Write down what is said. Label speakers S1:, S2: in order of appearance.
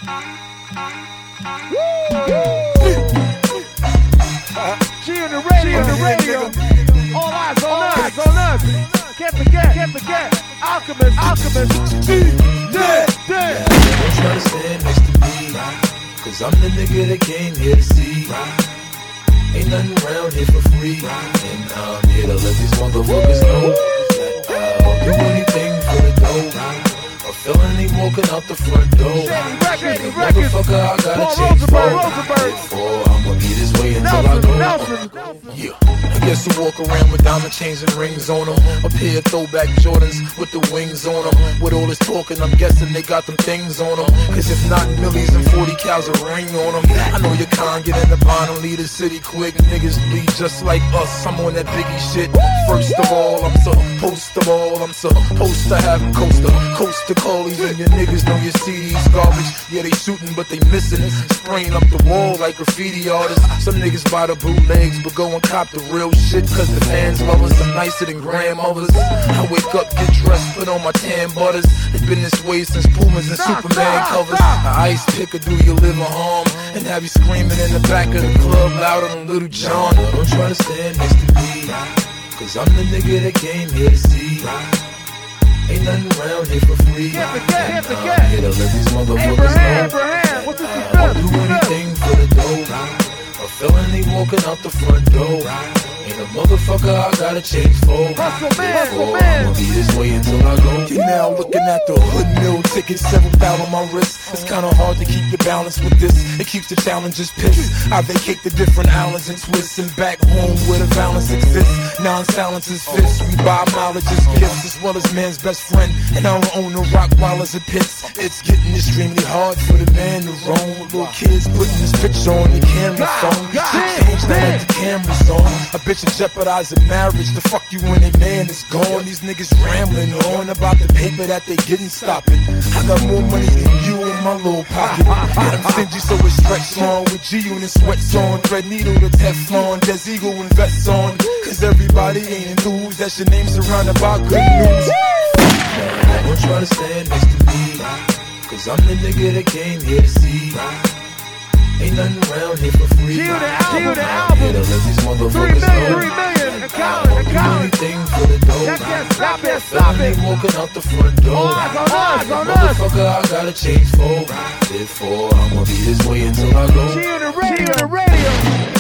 S1: G on the radio. All eyes on us. Can't forget. Alchemist.
S2: Don't try to stand next to me, cause I'm the nigga that came here to see. Ain't nothing around here for free, and I'm here to let these motherfuckers know that I'll do anything for the dough. A felony walking out the front door. Motherfucker, I gotta change for I'ma be this way until I go. Yeah, I guess you walk around with diamond chains and rings on them. A pair of throwback Jordans with the wings on them. With all this talking, I'm guessing they got them things on them. Cause if not, millies and 40 cows a ring on them. I know you can't get in the bond and leave the city quick. Niggas bleed just like us, I'm on that Biggie shit. First of all, I'm supposed to have them coast to callies. And your niggas know your CD's garbage. Yeah, they shooting, but they missing. Spraying up the wall like graffiti artists. Some niggas buy the bootlegs, but go and cop the real shit. Cause the fans love us, I'm nicer than grandmothers. I wake up, get dressed, put on my tan butters. It's been this way since Pumas and Superman covers. An ice picker, do you live a harm? And have you screaming in the back of the club louder than Little John. Don't try to stand next to me, cause I'm the nigga that came here to see. Ain't nothing around here for free.
S1: Can't forget.
S2: I'm here to let these motherfuckers know I'll do anything for the dough. A felony walking out the front door. Ain't a motherfucker I gotta change for. I'ma be this way until I go. You're now looking at the hood mill ticket, $7,000 on my wrist. It's kinda hard to keep your balance with this. It keeps the challenges pissed. I vacate the different islands and twists, and back home where the balance exists. Non-silence is fists. We buy mileage as gifts as well as man's best friend. And I don't own no Rottweilers or pits. It's getting extremely hard for the man to roam. Little kids putting this picture on the camera phone. Shit changed now that the camera's on. A bitch and jeopardizing marriage. The fuck you when a man is gone. These niggas rambling on about the paper that they getting. Stop it. I got more money than you in my little pocket. And I'm stingy, so it's stretch on. With G-Unit sweats on. Thread needle to Teflon. Des Eagle and vests on. Cause everybody ain't enthused. That's your name surrounded by good news. Don't try to stand next to me, cause I'm the nigga that came here to see. Ain't nothing around here for free.
S1: Cue the album.
S2: I'm here to let these motherfuckers know
S1: 3 million.
S2: I'll do anything for the dough.
S1: Stop it.
S2: Felony walking out the front door. Motherfucker, I gotta change for. Therefore, I'ma be this way until I go.
S1: G on the radio.